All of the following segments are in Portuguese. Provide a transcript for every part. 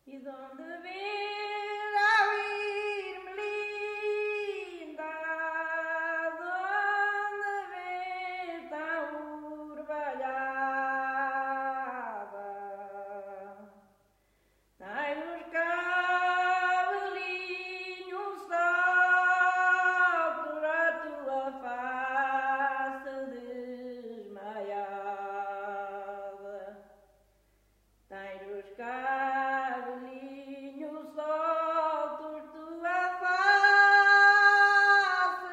E de onde vir ao ir-me linda, de onde vir tão urbalhada, tem os cabelinhos soltos a tua face desmaiada, tem os cabelinhos soltos, tua face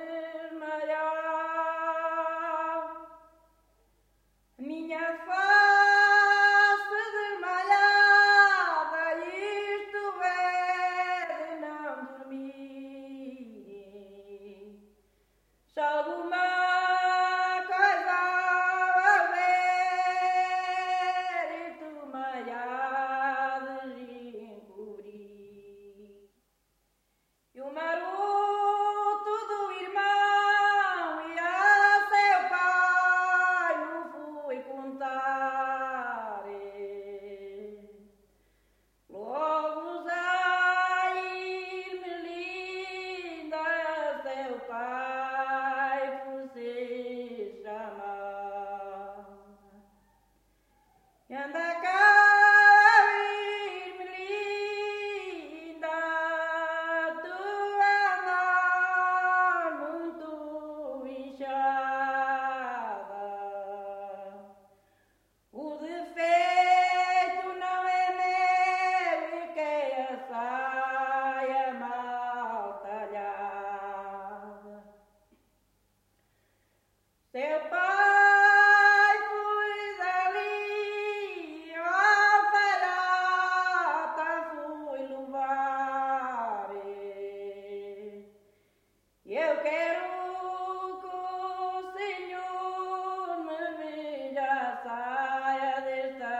desmaiada, minha face desmaiada, isto é de não dormir. Se alguma coisa a ver e tu me hades encobrir. E o maroto do irmão e a seu pai o fui contar. Logo sair-me linda, seu pai por se chamar. E anda cá a vir-me linda, tu andas muito inchada. O defeito não é meu e que é a saia mal talhada. Seu pai fui dali, alfarata fui levar. Eu quero que o Senhor me veja a saia desta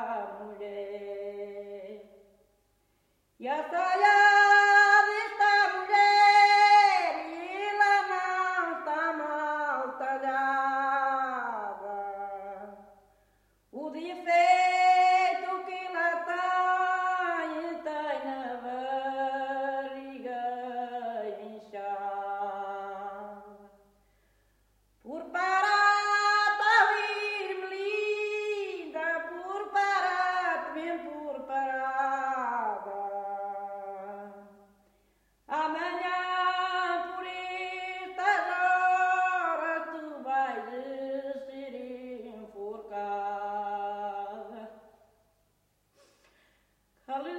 mulher. E a saia desta mulher, ela não está mal talhada. O defeito que ela tem na barriga inchada. Por parata vir-me linda, por parata, bem por parada. Amanhã por estas horas tu vais ser enforcada.